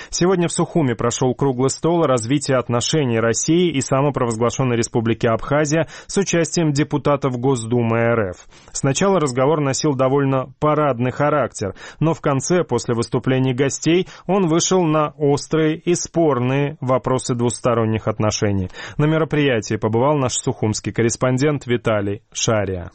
Сегодня в Сухуми прошел круглый стол о развитии отношений России и самопровозглашенной Республики Абхазия с участием депутатов Госдумы РФ. Сначала разговор носил довольно парадный характер, но в конце, после выступлений гостей, он вышел на острые и спорные вопросы двусторонних отношений. На мероприятии побывал наш сухумский корреспондент Виталий Шария.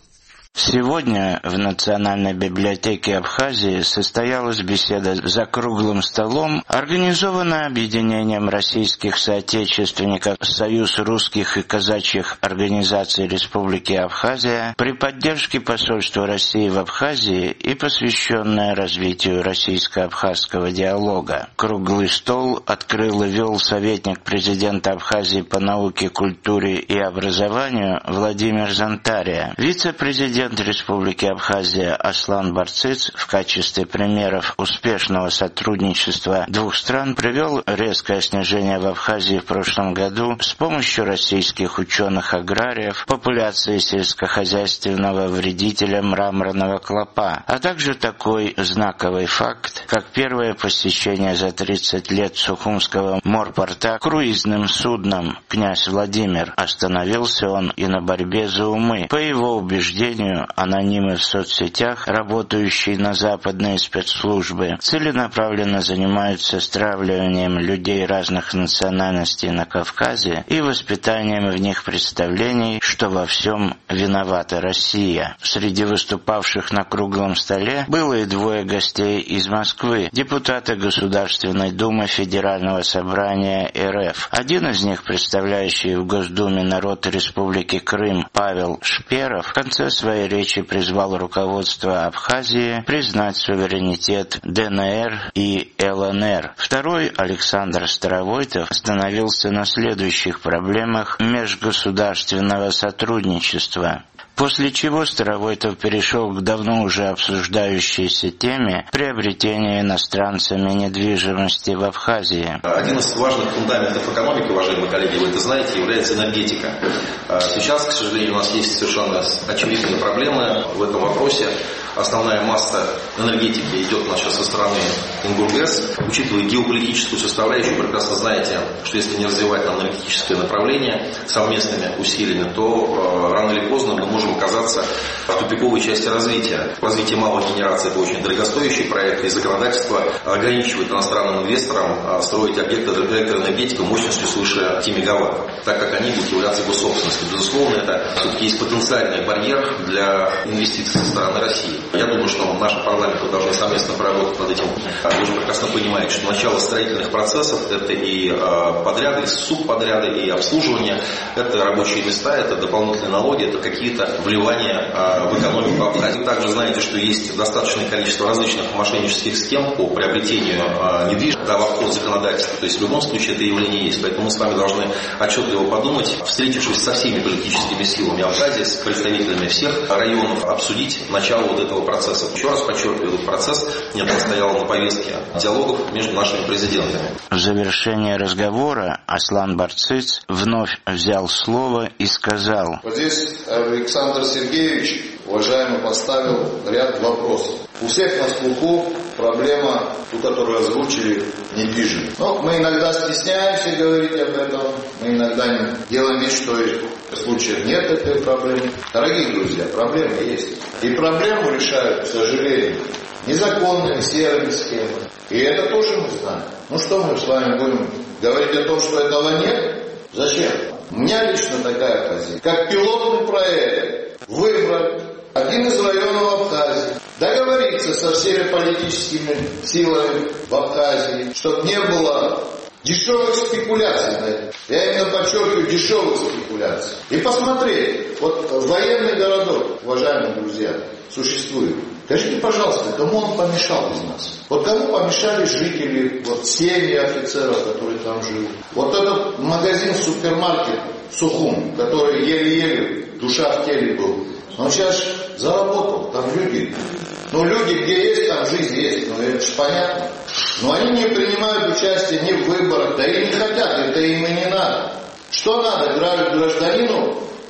Сегодня в Национальной библиотеке Абхазии состоялась беседа за круглым столом, организованная объединением российских соотечественников «Союз русских и казачьих организаций Республики Абхазия» при поддержке посольства России в Абхазии и посвященная развитию российско-абхазского диалога. Круглый стол открыл и вел советник президента Абхазии по науке, культуре и образованию Владимир Зантария. Вице-президент Республики Абхазия Аслан Барциц в качестве примеров успешного сотрудничества двух стран привел резкое снижение в Абхазии в прошлом году с помощью российских ученых-аграриев популяции сельскохозяйственного вредителя мраморного клопа, а также такой знаковый факт, как первое посещение за 30 лет Сухумского морпорта круизным судном «Князь Владимир». Остановился он и на борьбе за умы. По его убеждению, анонимы в соцсетях, работающие на западные спецслужбы, целенаправленно занимаются стравливанием людей разных национальностей на Кавказе и воспитанием в них представлений, что во всем виновата Россия. Среди выступавших на круглом столе было и двое гостей из Москвы, депутаты Государственной Думы Федерального собрания РФ. Один из них, представляющий в Госдуме народ Республики Крым Павел Шперов, в конце своей речи призвал руководство Абхазии признать суверенитет ДНР и ЛНР. Второй, Александр Старовойтов, остановился на следующих проблемах межгосударственного сотрудничества. После чего Старовойтов перешел к давно уже обсуждающейся теме приобретения иностранцами недвижимости в Абхазии. Один из важных фундаментов экономики, уважаемые коллеги, вы это знаете, является энергетика. Сейчас, к сожалению, у нас есть совершенно очевидные проблемы в этом вопросе. Основная масса энергетики идет у нас сейчас со стороны Ингургэс. Учитывая геополитическую составляющую, прекрасно знаете, что если не развивать нам энергетическое направление совместными усилиями, то рано или поздно мы можем оказаться в тупиковой части развития. Развитие малой генерации – это очень дорогостоящий проект, и законодательство ограничивает иностранным инвесторам строить объекты электроэнергетики мощностью свыше 5 мегаватт, так как они будут являться госсобственностью. Безусловно, это все-таки есть потенциальный барьер для инвестиций со стороны России. Я думаю, что наши парламенты должны совместно поработать над этим. Вы уже прекрасно понимаете, что начало строительных процессов – это и подряды, и субподряды, и обслуживание, это рабочие места, это дополнительные налоги, это какие-то вливания в экономику Абхазии. Вы также знаете, что есть достаточное количество различных мошеннических схем по приобретению недвижимости в обход законодательства. То есть в любом случае это явление есть. Поэтому мы с вами должны отчетливо подумать, встретившись со всеми политическими силами Абхазии, с представителями всех районов, обсудить начало вот этого процесса. Еще раз подчеркиваю, этот процесс не стоял на повестке диалогов между нашими президентами. В завершение разговора Аслан Барциц вновь взял слово и сказал: вот здесь Александр Сергеевич, уважаемый, поставил ряд вопросов. У всех на слуху проблема, ту, которую озвучили, недвижимость. Но мы иногда стесняемся говорить об этом, мы иногда делаем вид, что в случаях нет этой проблемы. Дорогие друзья, проблема есть. И проблему решают, к сожалению, незаконными серыми схемами. И это тоже мы знаем. Ну что мы с вами будем говорить о том, что этого нет? Зачем? У меня лично такая позиция. Как пилотный проект выбрать один из районов Абхазии, договориться со всеми политическими силами в Абхазии, чтобы не было дешевых спекуляций. Я именно подчеркиваю, дешевых спекуляций. И посмотреть, вот военный городок, уважаемые друзья, существует. Скажите, пожалуйста, кому он помешал из нас? Вот кому помешали жители, вот семьи офицеров, которые там живут? Вот этот магазин-супермаркет Сухум, который еле-еле, душа в теле был, он сейчас заработал, там люди. Ну, люди, где есть, там жизнь есть, ну, это же понятно. Но они не принимают участие ни в выборах, да и не хотят, это им и не надо. Что надо гражданину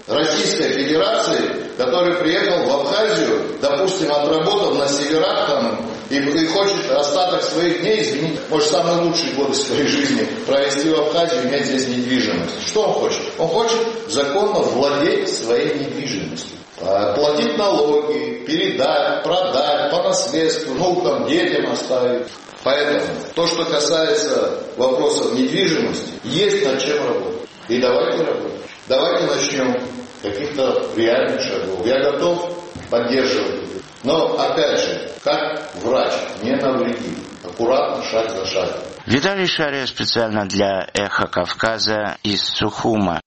Российской Федерации, который приехал в Абхазию, допустим, отработал на северах там, и хочет остаток своих дней, извините, может, самые лучшие годы своей жизни провести в Абхазии, иметь здесь недвижимость. Что он хочет? Он хочет законно владеть своей недвижимостью. Платить налоги, передать, продать, по наследству, там детям оставить. Поэтому то, что касается вопросов недвижимости, есть над чем работать. И давайте работать. Давайте начнем каких-то реальных шагов. Я готов поддерживать. Но, опять же, как врач, не навреди. Аккуратно, шаг за шагом. Виталий Шария специально для «Эхо Кавказа» из Сухума.